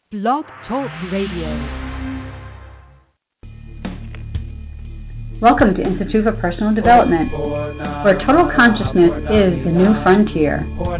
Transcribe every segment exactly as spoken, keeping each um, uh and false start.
Blog Talk Radio. Welcome to Institute for Personal Development, where total consciousness is the new frontier.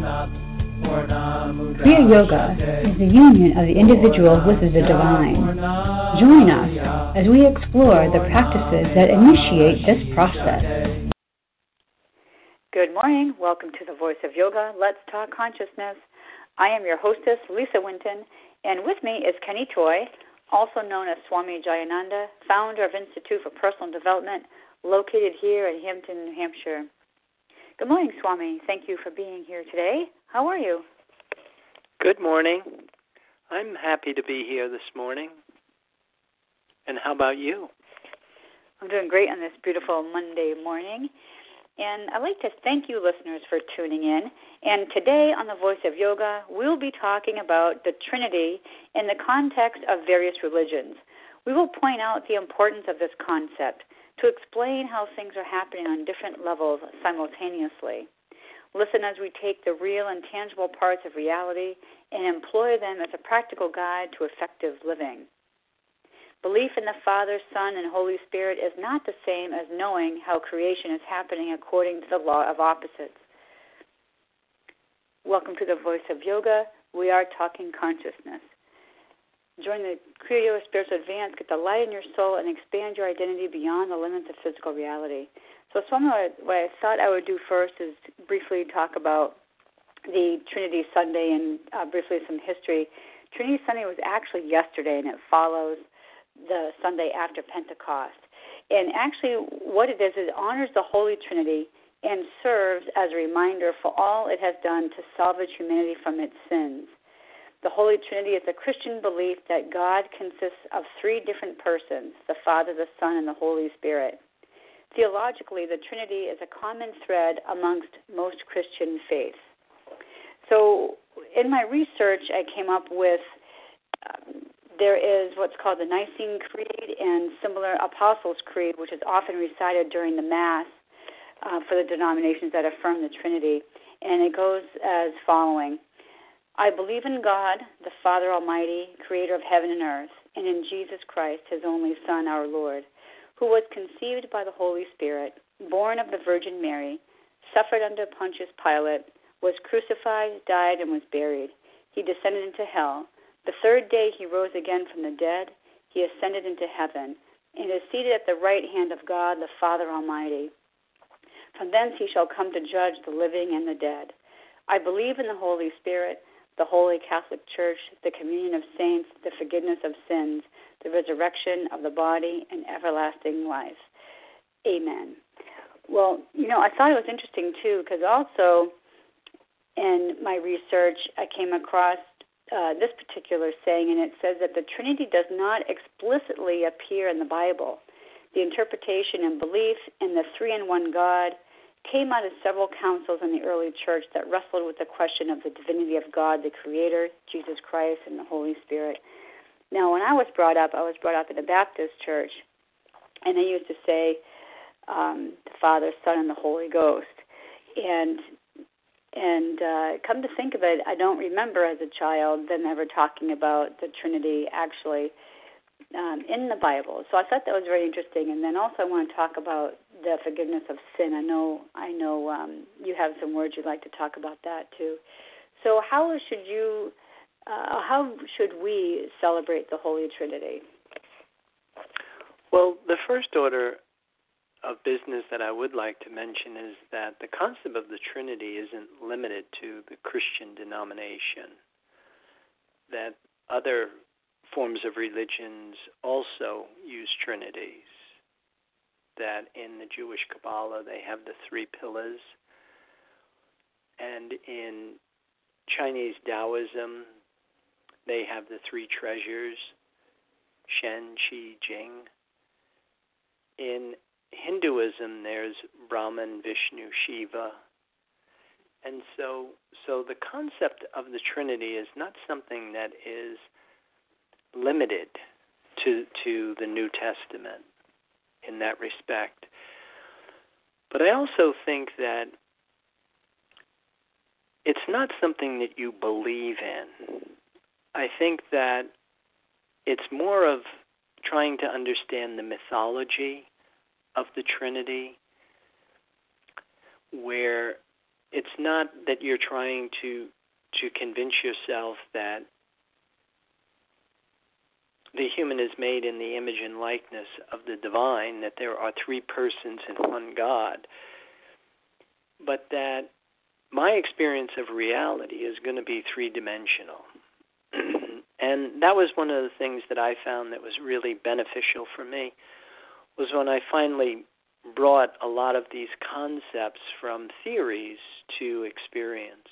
Kriya Yoga is the union of the individual with the divine. Join us as we explore the practices that initiate this process. Good morning. Welcome to the Voice of Yoga. Let's Talk Consciousness. I am your hostess, Lisa Winton, and with me is Kenny Choi, also known as Swami Jayananda, founder of Institute for Personal Development, located here in Hampton, New Hampshire. Good morning, Swami. Thank you for being here today. How are you? Good morning. I'm happy to be here this morning. And how about you? I'm doing great on this beautiful Monday morning. And I'd like to thank you, listeners, for tuning in. And today on The Voice of Yoga, we'll be talking about the Trinity in the context of various religions. We will point out the importance of this concept to explain how things are happening on different levels simultaneously. Listen as we take the real and tangible parts of reality and employ them as a practical guide to effective living. Belief in the Father, Son, and Holy Spirit is not the same as knowing how creation is happening according to the law of opposites. Welcome to the Voice of Yoga. We are talking consciousness. Join the Kriya Yoga Spiritual Advance, get the light in your soul, and expand your identity beyond the limits of physical reality. So some of what I thought I would do first is briefly talk about the Trinity Sunday and uh, briefly some history. Trinity Sunday was actually yesterday, and it follows the Sunday after Pentecost. And actually what it is, it honors the Holy Trinity and serves as a reminder for all it has done to salvage humanity from its sins. The Holy Trinity is a Christian belief that God consists of three different persons, the Father, the Son, and the Holy Spirit. Theologically, the Trinity is a common thread amongst most Christian faiths. So in my research, I came up with um, there is what's called the Nicene Creed and similar Apostles' Creed, which is often recited during the Mass uh, for the denominations that affirm the Trinity. And it goes as following. I believe in God, the Father Almighty, creator of heaven and earth, and in Jesus Christ, his only Son, our Lord, who was conceived by the Holy Spirit, born of the Virgin Mary, suffered under Pontius Pilate, was crucified, died, and was buried. He descended into hell. The third day he rose again from the dead. He ascended into heaven, and is seated at the right hand of God, the Father Almighty. From thence he shall come to judge the living and the dead. I believe in the Holy Spirit, the Holy Catholic Church, the communion of saints, the forgiveness of sins, the resurrection of the body, and everlasting life. Amen. Well, you know, I thought it was interesting, too, because also in my research I came across Uh, this particular saying, and it says that the Trinity does not explicitly appear in the Bible. The interpretation and belief in the three-in-one God came out of several councils in the early church that wrestled with the question of the divinity of God, the Creator, Jesus Christ, and the Holy Spirit. Now, when I was brought up, I was brought up in a Baptist church, and they used to say um, the Father, Son, and the Holy Ghost. And And uh, come to think of it, I don't remember as a child them ever talking about the Trinity actually um, in the Bible. So I thought that was very interesting. And then also I want to talk about the forgiveness of sin. I know I know um, you have some words you'd like to talk about that too. So how should you, uh, how should we celebrate the Holy Trinity? Well, the first order of business that I would like to mention is that the concept of the Trinity isn't limited to the Christian denomination, that other forms of religions also use Trinities, that in the Jewish Kabbalah they have the three pillars, and in Chinese Taoism they have the three treasures, Shen, Qi, Jing. In Hinduism, there's Brahman, Vishnu, Shiva. And so so the concept of the Trinity is not something that is limited to to the New Testament in that respect. But I also think that it's not something that you believe in. I I think that it's more of trying to understand the mythology of the Trinity, where it's not that you're trying to to convince yourself that the human is made in the image and likeness of the divine, that there are three persons in one God, but that my experience of reality is going to be three-dimensional. And that was one of the things that I found that was really beneficial for me, was when I finally brought a lot of these concepts from theories to experience.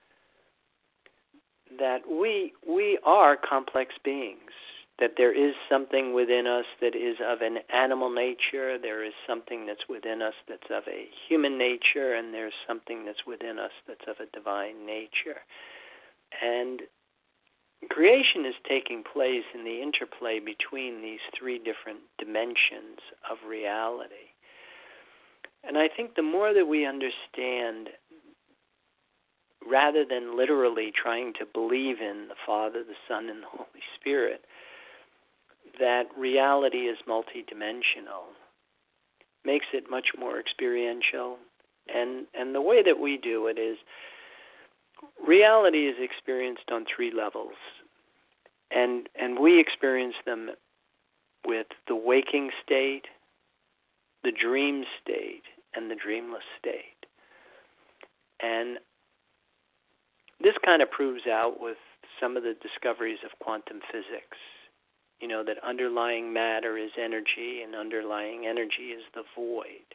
That we we are complex beings, that there is something within us that is of an animal nature, there is something that's within us that's of a human nature, and there's something that's within us that's of a divine nature. And creation is taking place in the interplay between these three different dimensions of reality. And I think the more that we understand, rather than literally trying to believe in the Father, the Son, and the Holy Spirit, that reality is multidimensional, makes it much more experiential. And and the way that we do it is, reality is experienced on three levels. And and we experience them with the waking state, the dream state, and the dreamless state. And this kind of proves out with some of the discoveries of quantum physics. You know, that underlying matter is energy and underlying energy is the void.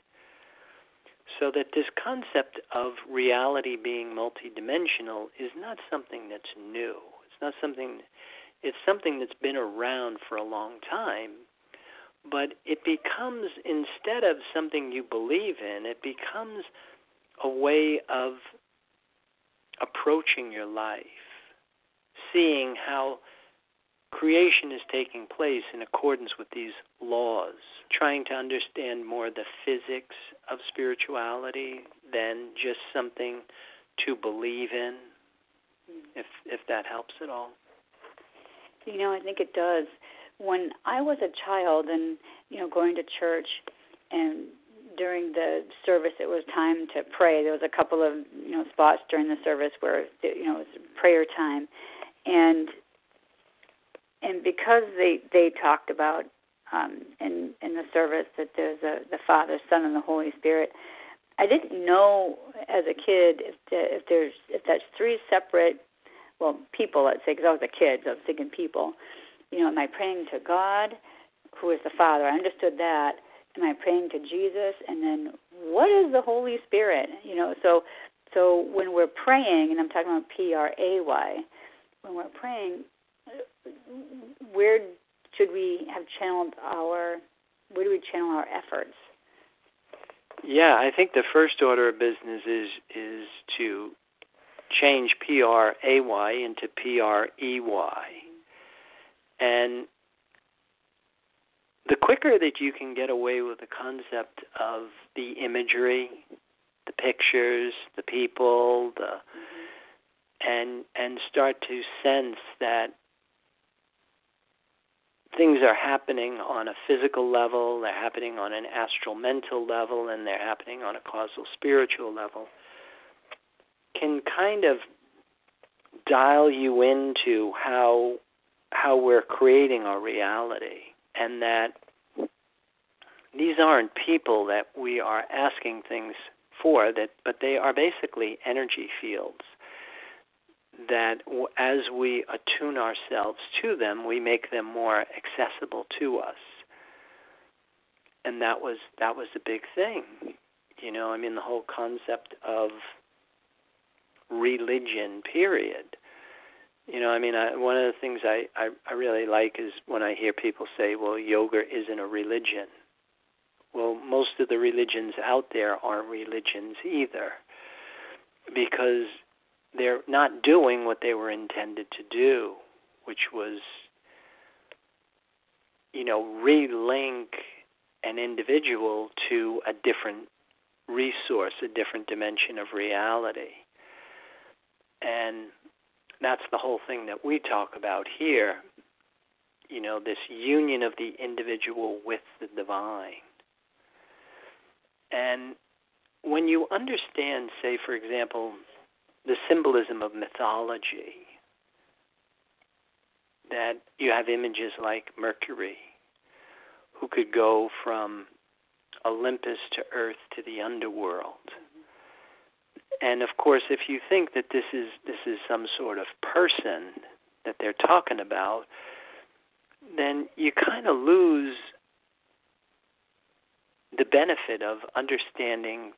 So that this concept of reality being multidimensional is not something that's new. It's not something, it's something that's been around for a long time, but it becomes, instead of something you believe in, it becomes a way of approaching your life, seeing how creation is taking place in accordance with these laws, trying to understand more the physics of spirituality than just something to believe in, if if that helps at all. You know, I think it does. When I was a child and, you know, going to church, and during the service it was time to pray, there was a couple of, you know, spots during the service where, you know, it was prayer time. And And because they, they talked about um, in in the service that there's a, the Father, Son, and the Holy Spirit, I didn't know as a kid if the, if there's if that's three separate, well, people, let's say, because I was a kid, so I was thinking people. You know, am I praying to God, who is the Father? I understood that. Am I praying to Jesus? And then what is the Holy Spirit? You know, so so when we're praying, and I'm talking about P R A Y, when we're praying, where should we have channeled our, where do we channel our efforts? Yeah, I think the first order of business is is to change P R A Y into P R E Y. And the quicker that you can get away with the concept of the imagery, the pictures, the people, the mm-hmm. and and start to sense that things are happening on a physical level, they're happening on an astral mental level, and they're happening on a causal spiritual level, can kind of dial you into how how we're creating our reality, and that these aren't people that we are asking things for, that but they are basically energy fields that as we attune ourselves to them, we make them more accessible to us. And that was that was a big thing. You know, I mean, the whole concept of religion, period. You know, I mean, I, one of the things I, I, I really like is when I hear people say, well, yoga isn't a religion. Well, most of the religions out there aren't religions either, because they're not doing what they were intended to do, which was, you know, relink an individual to a different resource, a different dimension of reality. And that's the whole thing that we talk about here, you know, this union of the individual with the divine. And when you understand, say, for example, the symbolism of mythology, that you have images like Mercury, who could go from Olympus to Earth to the underworld. And of course, if you think that this is this is some sort of person that they're talking about, then you kind of lose the benefit of understanding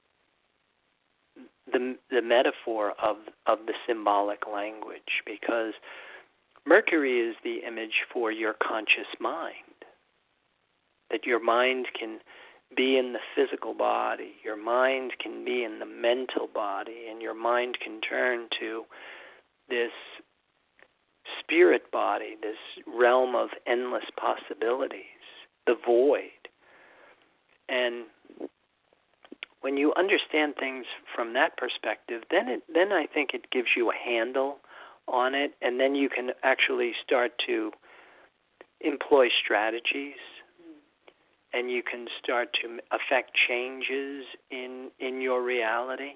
the the metaphor of of the symbolic language, because Mercury is the image for your conscious mind, that your mind can be in the physical body, your mind can be in the mental body, and your mind can turn to this spirit body, this realm of endless possibilities, the void. And when you understand things from that perspective, then it, then I think it gives you a handle on it, and then you can actually start to employ strategies, and you can start to affect changes in in your reality.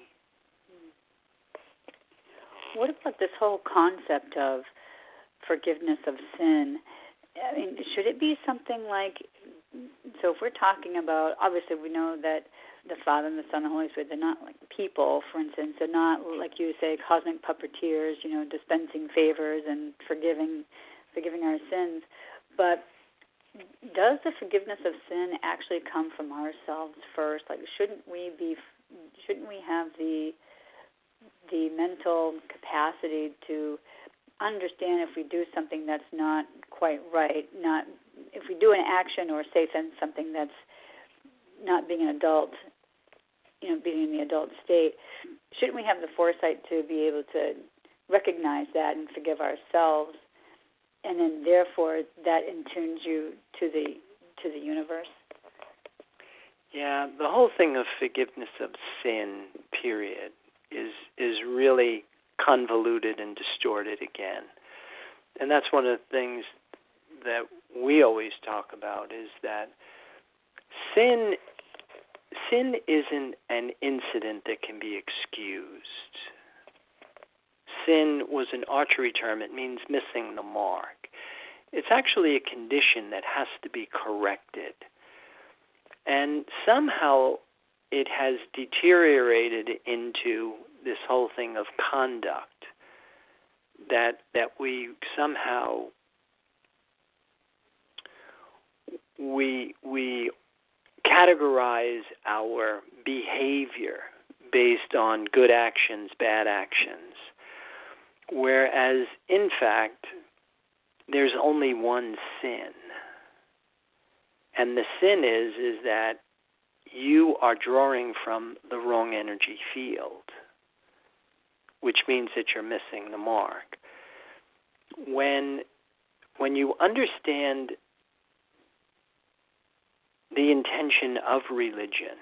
What about this whole concept of forgiveness of sin? I mean, should it be something like, so if we're talking about, obviously we know that the Father and the Son and the Holy Spirit, they're not like people, for instance. They're not, like you say, cosmic puppeteers, you know, dispensing favors and forgiving forgiving our sins. But does the forgiveness of sin actually come from ourselves first? Like, shouldn't we be, shouldn't we have the the mental capacity to understand if we do something that's not quite right, not if we do an action or say something that's not being an adult, you know, being in the adult state, shouldn't we have the foresight to be able to recognize that and forgive ourselves, and then therefore that intunes you to the to the universe? Yeah, the whole thing of forgiveness of sin, period, is is really convoluted and distorted again. And that's one of the things that we always talk about, is that sin sin isn't an incident that can be excused. Sin was an archery term. It means missing the mark. It's actually a condition that has to be corrected. And somehow it has deteriorated into this whole thing of conduct, that that we somehow we we categorize our behavior based on good actions, bad actions, whereas in fact there's only one sin. And the sin is is that you are drawing from the wrong energy field, which means that you're missing the mark. When when you understand the intention of religion,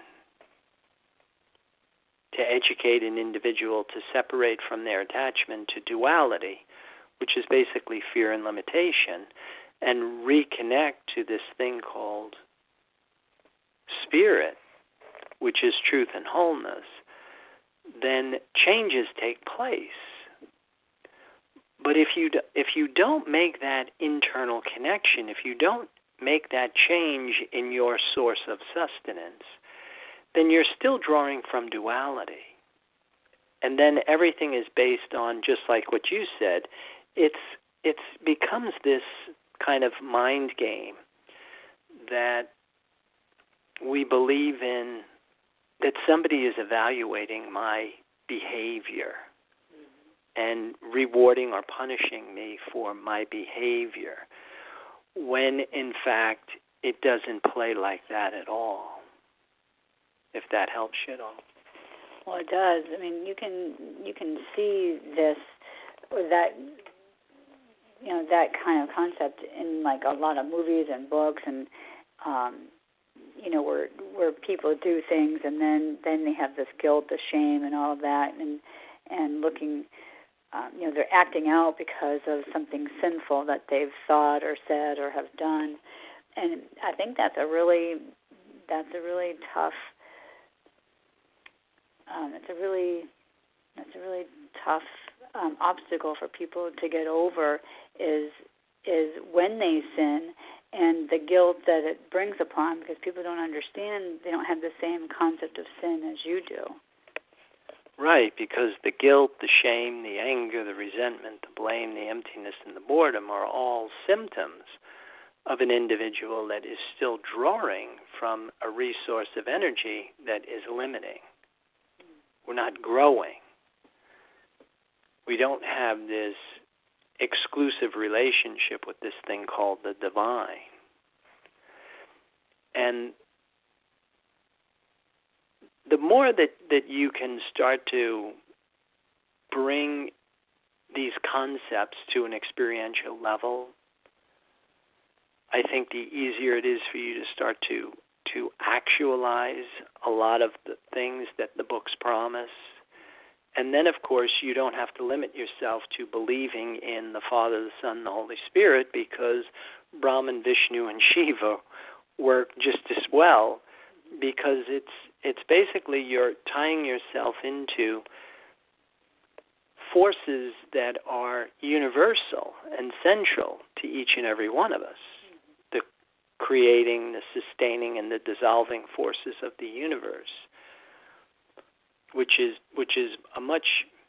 to educate an individual to separate from their attachment to duality, which is basically fear and limitation, and reconnect to this thing called spirit, which is truth and wholeness, then changes take place. But if you do, if you don't make that internal connection, if you don't make that change in your source of sustenance, then you're still drawing from duality. And then everything is based on, just like what you said, it's it's becomes this kind of mind game that we believe in, that somebody is evaluating my behavior and rewarding or punishing me for my behavior, when in fact it doesn't play like that at all. If that helps you at all. Well, it does. I mean, you can you can see this, or that, you know, that kind of concept in like a lot of movies and books, and um, you know, where where people do things and then then they have this guilt, the shame, and all of that, and and looking um, you know, they're acting out because of something sinful that they've thought or said or have done. And I think that's a really, that's a really tough, um, it's a really, that's a really tough um, obstacle for people to get over. Is is when they sin and the guilt that it brings upon, because people don't understand, they don't have the same concept of sin as you do. Right, because the guilt, the shame, the anger, the resentment, the blame, the emptiness, and the boredom are all symptoms of an individual that is still drawing from a resource of energy that is limiting. We're not growing. We don't have this exclusive relationship with this thing called the divine. And the more that, that you can start to bring these concepts to an experiential level, I think the easier it is for you to start to to actualize a lot of the things that the books promise. And then, of course, you don't have to limit yourself to believing in the Father, the Son, and the Holy Spirit, because Brahman, Vishnu, and Shiva work just as well, because it's it's basically you're tying yourself into forces that are universal and central to each and every one of us. The creating, the sustaining, and the dissolving forces of the universe, which is which is a much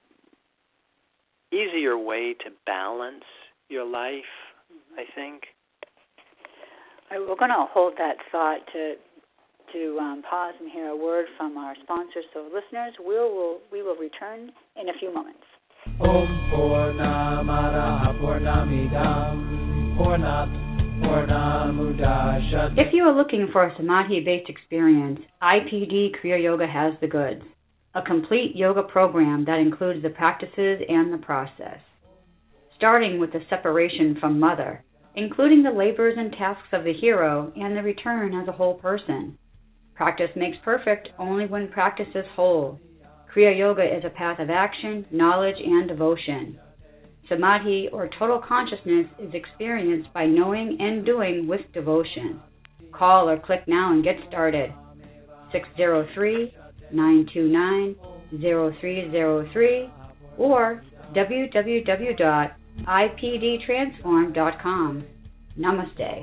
easier way to balance your life, I think. All right, we're going to hold that thought to to um, pause and hear a word from our sponsors. So, listeners, we will we will return in a few moments. Om Purnamada Purnamidam Purnat Purnamudachyate. If you are looking for a Samadhi-based experience, I P D Kriya Yoga has the goods. A complete yoga program that includes the practices and the process. Starting with the separation from mother, including the labors and tasks of the hero and the return as a whole person. Practice makes perfect only when practice is whole. Kriya Yoga is a path of action, knowledge, and devotion. Samadhi, or total consciousness, is experienced by knowing and doing with devotion. Call or click now and get started. six zero three, nine two nine, zero three zero three or w w w dot i p d transform dot com. Namaste.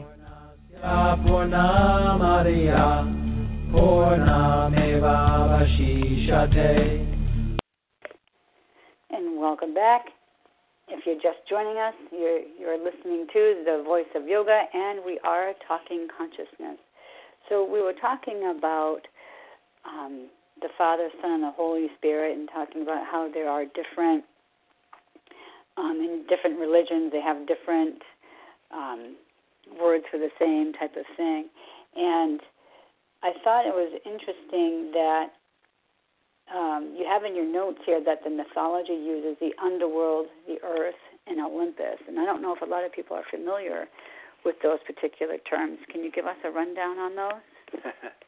And welcome back. If you're just joining us, you're, you're listening to The Voice of Yoga, and we are talking consciousness. So we were talking about um, the Father, Son, and the Holy Spirit, and talking about how there are different, um, in different religions, they have different um, words for the same type of thing. And I thought it was interesting that um, you have in your notes here that the mythology uses the underworld, the earth, and Olympus. And I don't know if a lot of people are familiar with those particular terms. Can you give us a rundown on those?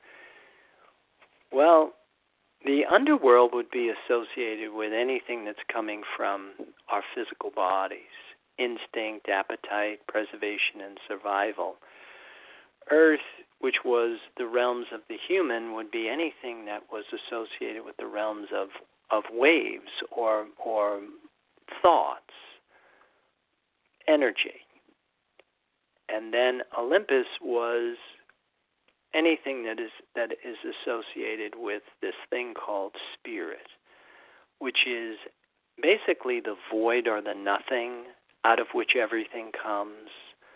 Well, the underworld would be associated with anything that's coming from our physical bodies: instinct, appetite, preservation, and survival. Earth, which was the realms of the human, would be anything that was associated with the realms of, of waves or or thoughts, energy. And then Olympus was anything that is that is associated with this thing called spirit, which is basically the void or the nothing out of which everything comes.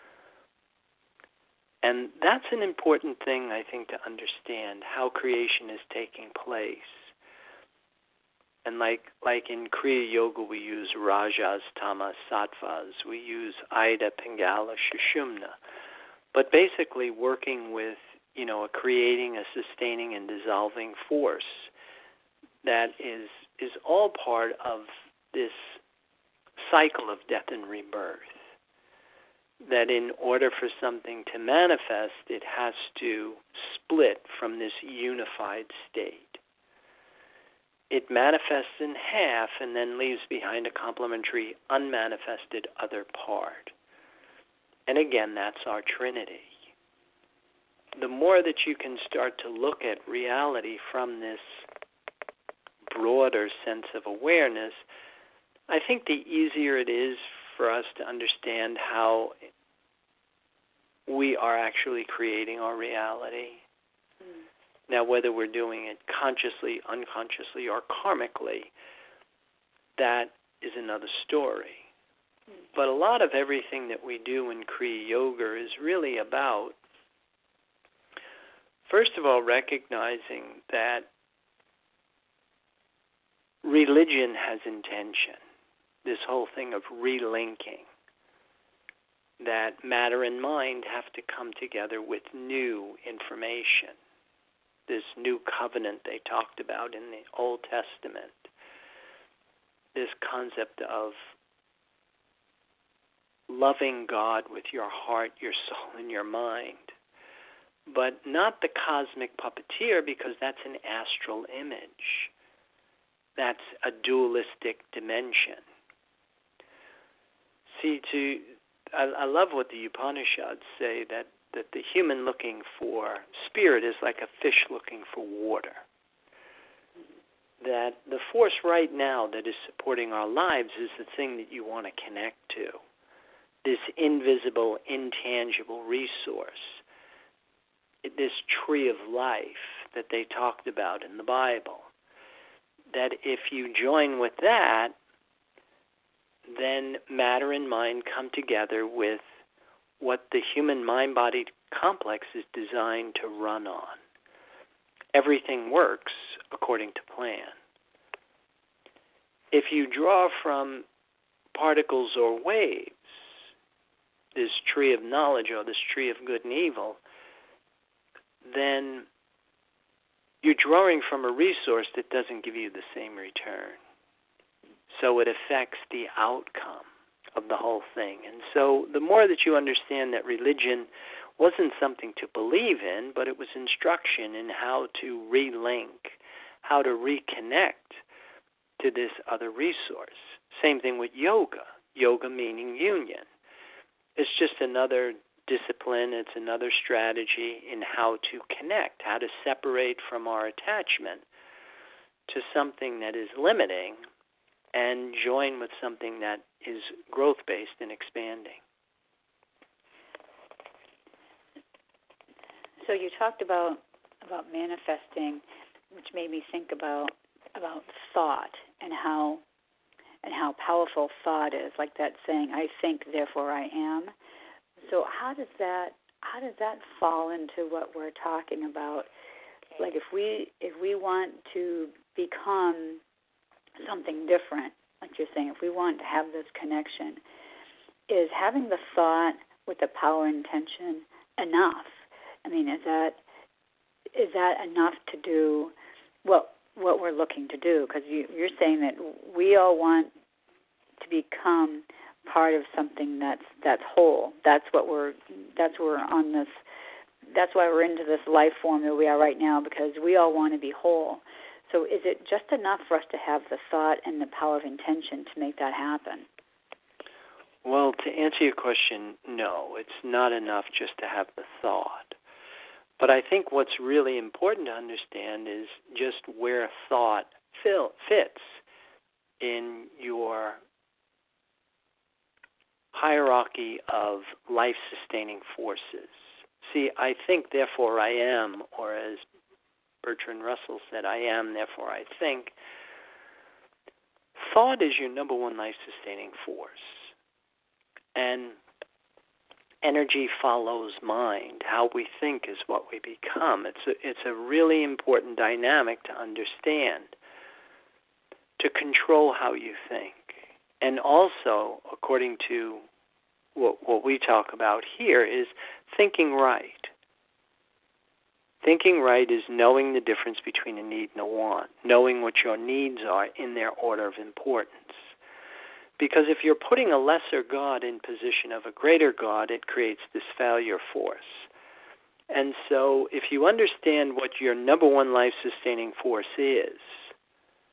And that's an important thing, I think, to understand how creation is taking place. And like like in Kriya Yoga, we use Rajas, Tamas, Sattvas. We use Ida, Pingala, Shushumna. But basically working with, you know, a creating, a sustaining, and dissolving force that is is all part of this cycle of death and rebirth. That in order for something to manifest, it has to split from this unified state. it manifests in half and then leaves behind a complementary, unmanifested other part. And again, that's our Trinity. The more that you can start to look at reality from this broader sense of awareness, I think the easier it is for us to understand how we are actually creating our reality. Mm. Now, whether we're doing it consciously, unconsciously, or karmically, that is another story. Mm. But a lot of everything that we do in Kriya Yoga is really about, first of all, recognizing that religion has intention. This whole thing of relinking, that matter and mind have to come together with new information. This new covenant they talked about in the Old Testament. This concept of loving God with your heart, your soul, and your mind. But not the cosmic puppeteer, because that's an astral image. That's a dualistic dimension. See, to I, I love what the Upanishads say, that, that the human looking for spirit is like a fish looking for water. That the force right now that is supporting our lives is the thing that you want to connect to. This invisible, intangible resource. This tree of life that they talked about in the Bible. That if you join with that, then matter and mind come together with what the human mind-body complex is designed to run on. Everything works according to plan. If you draw from particles or waves, this tree of knowledge or this tree of good and evil, then you're drawing from a resource that doesn't give you the same return. So it affects the outcome of the whole thing. And so the more that you understand that religion wasn't something to believe in, but it was instruction in how to relink, how to reconnect to this other resource. Same thing with yoga. Yoga meaning union. It's just another discipline, it's another strategy in how to connect, how to separate from our attachment to something that is limiting and join with something that is growth-based and expanding. So you talked about about manifesting, which made me think about about thought and how and how powerful thought is, like that saying, I think, therefore I am. So how does that how does that fall into what we're talking about? Like if we if we want to become something different, like you're saying, if we want to have this connection, is having the thought with the power intention enough? I mean, is that is that enough to do what what we're looking to do? Because you, you're saying that we all want to become part of something that's that's whole. That's what we're. That's what we're on this. That's why we're into this life form that we are right now, because we all want to be whole. So, is it just enough for us to have the thought and the power of intention to make that happen? Well, to answer your question, no, it's not enough just to have the thought. But I think what's really important to understand is just where thought fil- fits in your hierarchy of life-sustaining forces. See, I think, therefore I am, or as Bertrand Russell said, I am, therefore I think. Thought is your number one life-sustaining force. And energy follows mind. How we think is what we become. It's a, it's a really important dynamic to understand, to control how you think. And also, according to what, what we talk about here, is thinking right. Thinking right is knowing the difference between a need and a want, knowing what your needs are in their order of importance. Because if you're putting a lesser God in position of a greater God, it creates this failure force. And so if you understand what your number one life-sustaining force is,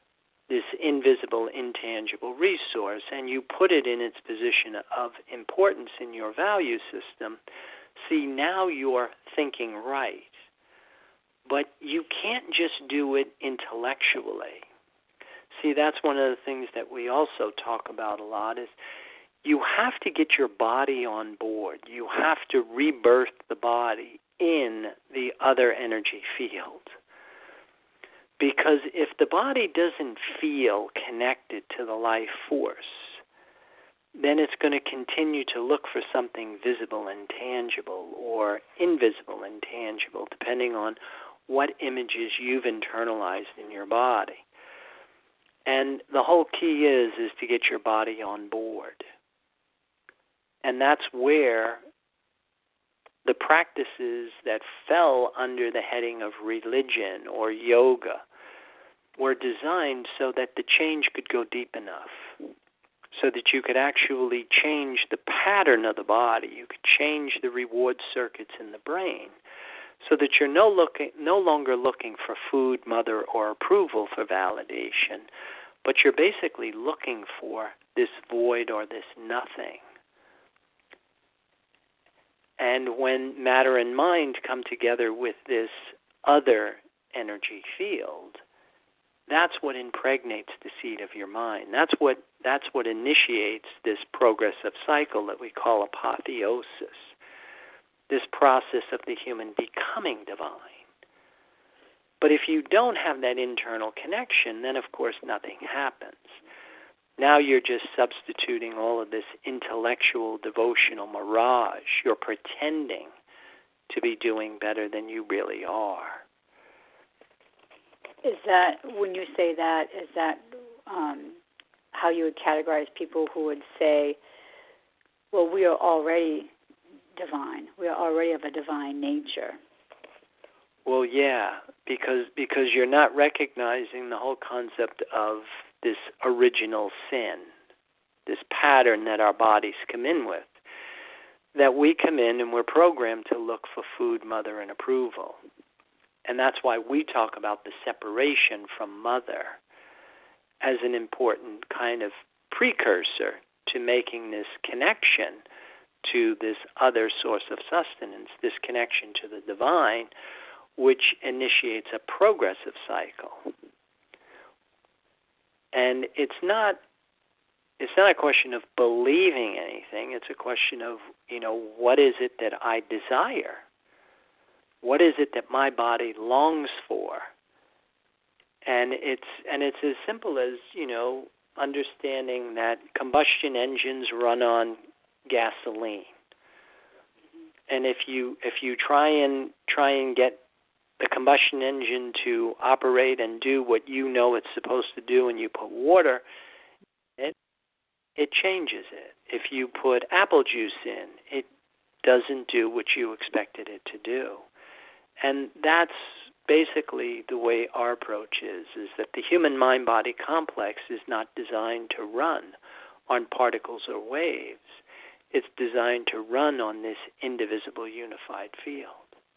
this invisible, intangible resource, and you put it in its position of importance in your value system, see, now you're thinking right. But you can't just do it intellectually. See, that's one of the things that we also talk about a lot is you have to get your body on board. You have to rebirth the body in the other energy field. Because if the body doesn't feel connected to the life force, then it's going to continue to look for something visible and tangible or invisible and tangible, depending on what images you've internalized in your body. And the whole key is, is to get your body on board. And that's where the practices that fell under the heading of religion or yoga were designed so that the change could go deep enough, so that you could actually change the pattern of the body. You could change the reward circuits in the brain so that you're no, looking, no longer looking for food, mother, or approval for validation, but you're basically looking for this void or this nothing. And when matter and mind come together with this other energy field, that's what impregnates the seed of your mind. That's what that's what initiates this progressive cycle that we call apotheosis, this process of the human becoming divine. But if you don't have that internal connection, then of course nothing happens. Now you're just substituting all of this intellectual, devotional mirage. You're pretending to be doing better than you really are. Is that, when you say that, is that um, how you would categorize people who would say, well, we are already divine. We are already of a divine nature. Well, yeah, because because you're not recognizing the whole concept of this original sin, this pattern that our bodies come in with, that we come in and we're programmed to look for food, mother, and approval. And that's why we talk about the separation from mother as an important kind of precursor to making this connection to this other source of sustenance, this connection to the divine, which initiates a progressive cycle. And it's not it's not a question of believing anything. It's a question of, you know, what is it that I desire? What is it that my body longs for? And it's and it's as simple as, you know, understanding that combustion engines run on gasoline. And if you if you try and try and get the combustion engine to operate and do what you know it's supposed to do, and you put water in it, it changes it. If you put apple juice in, it doesn't do what you expected it to do. And that's basically the way our approach is, is that the human mind-body complex is not designed to run on particles or waves. It's designed to run on this indivisible unified field.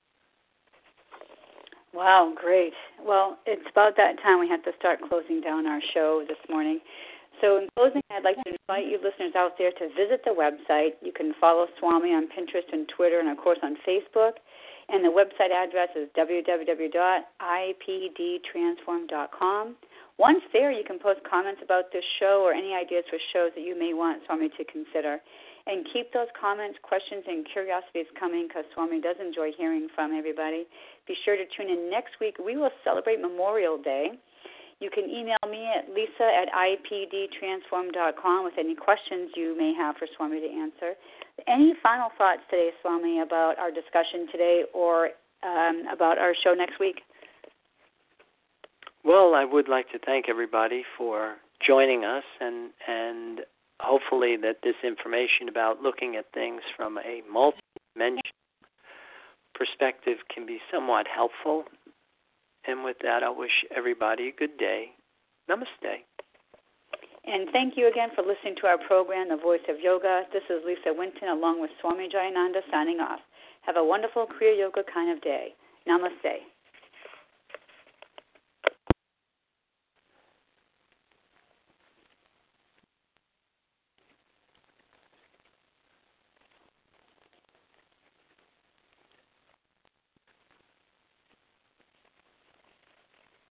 Wow, great. Well, it's about that time we have to start closing down our show this morning. So in closing, I'd like to invite you listeners out there to visit the website. You can follow Swami on Pinterest and Twitter and, of course, on Facebook. And the website address is w w w dot i p d transform dot com. Once there, you can post comments about this show or any ideas for shows that you may want Swami to consider. And keep those comments, questions, and curiosities coming, because Swami does enjoy hearing from everybody. Be sure to tune in next week. We will celebrate Memorial Day. You can email me at lisa at i p d transform dot com with any questions you may have for Swami to answer. Any final thoughts today, Swami, about our discussion today or um, about our show next week? Well, I would like to thank everybody for joining us, and and hopefully that this information about looking at things from a multi-dimensional perspective can be somewhat helpful. And with that, I wish everybody a good day. Namaste. And thank you again for listening to our program, The Voice of Yoga. This is Lisa Winton along with Swami Jayananda signing off. Have a wonderful Kriya Yoga kind of day. Namaste.